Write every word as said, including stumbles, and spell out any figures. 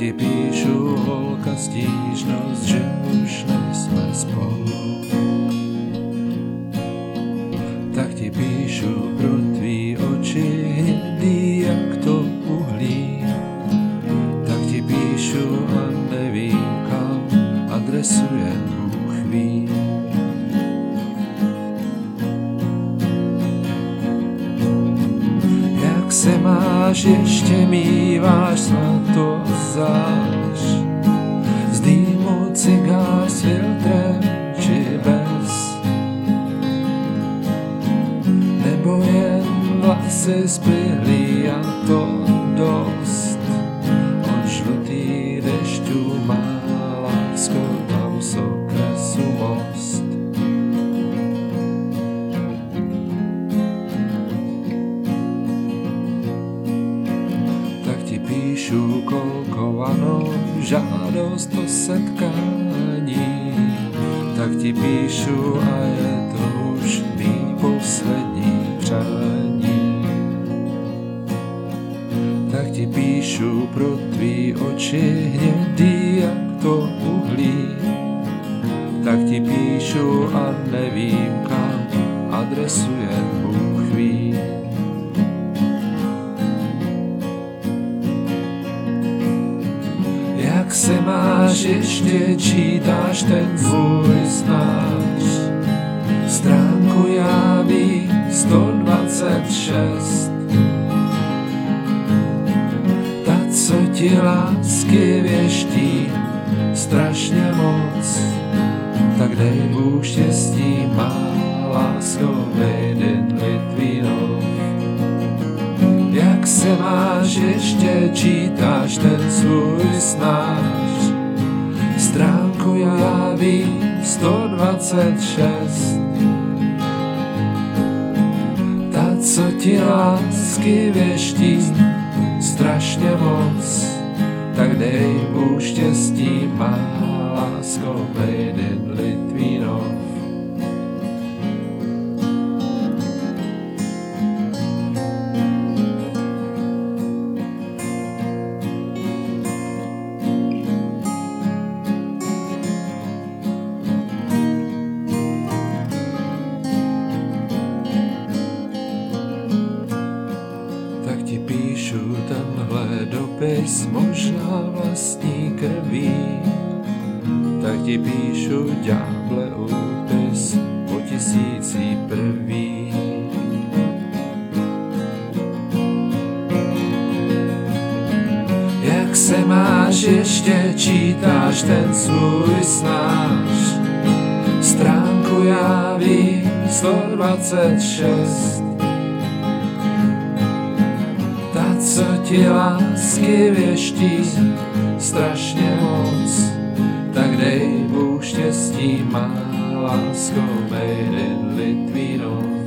ti píšu, holka, stížnost, že už nejsme spolu. Tak ti píšu pro tvý oči hnědý jak to uhlí. Tak ti píšu a nevím kam, adresu jen Bůh ví. Jak se máš, ještě míváš svatost zář, z dýmu cigář s filtrem či bez, nebo jen vlasy splihlí a to dost. Od žlutých dešťů má lásko tam z okresu most. Tak ti píšu kolkovanou žádost o setkání. Tak ti píšu a je to už mý poslední přání. Tak ti píšu pro tvý oči hnědý jak to uhlí. Tak ti píšu a nevím kam, adresu jen Bůh ví. Jak se máš, ještě čítáš ten svůj snář, stránku já vím sto dvacet šest. Ta, co ti lásky věští strašně moc, tak dej Bůh štěstí, má lásko, vejden Litvínov. Jak se máš, ještě čítáš ten svůj snář, stránku já vím sto dvacet šest. Ta, co ti lásky věští strašně moc, tak dej Bůh štěstí, má lásko, vejden Litvínov. Tak ti píšu tenhle dopis, možná vlastní krví. Tak ti píšu, ďáble, úpis po tisící prvý. Jak se máš, ještě čítáš ten svůj snář, stránku já vím sto dvacet šest. Ta, co ti lásky věští strašně moc, tak dej Bůh štěstí, má lásko, vejden Litvínov.